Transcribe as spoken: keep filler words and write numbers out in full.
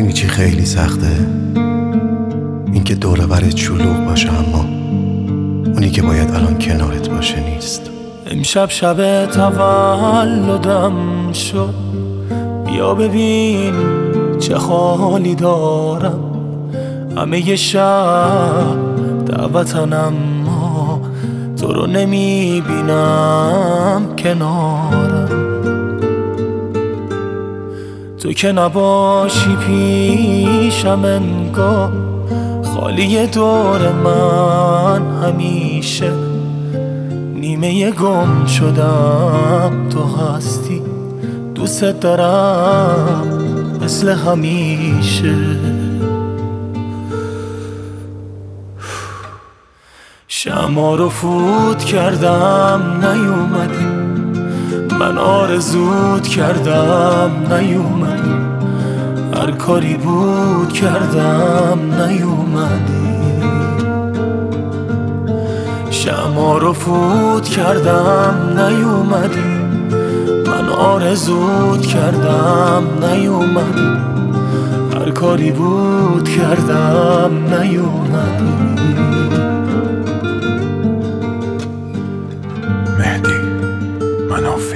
میدونی چی خیلی سخته؟ اینکه دور و برت شلوغ باشه اما اونی که باید الان کنارت باشه نیست. امشب شب تولدم شد، بیا ببین چه حالی دارم. همه شب دعوتن اما تو رو نمیبینم کنارم. تو که نباشی پیشم انگار خالی دور من همیشه. نیمه گم شدم تو هستی، دوست دارم مثل همیشه. شمع رو فوت کردم نیومدی، من آرزوت کردم نیومدی، هر کاری بود کردم نیومدی. شمع رو فوت کردم نیومدی، من آرزوت کردم نیومدی، هر کاری بود کردم نیومدی. مهدی مناف